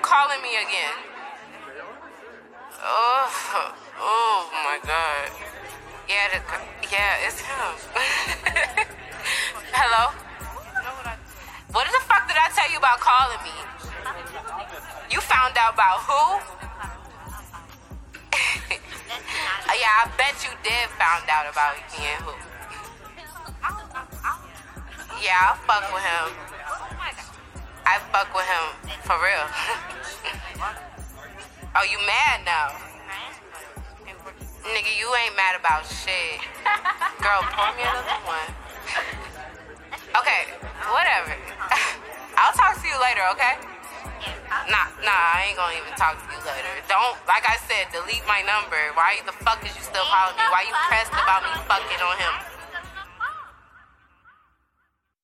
calling me again? Oh my God. Yeah, it's him. Hello? What the fuck did I tell you about calling me? You found out about who? Yeah, I bet you did found out about me and who. Yeah, I fuck with him. I fuck with him for real. Oh, you mad now? Nigga, you ain't mad about shit. Girl, pour me another one. Okay, whatever. I'll talk to you later, okay? Nah, I ain't gonna even talk to you later. Don't, like I said, delete my number. Why the fuck is you still calling me? Why you pressed about me fucking on him?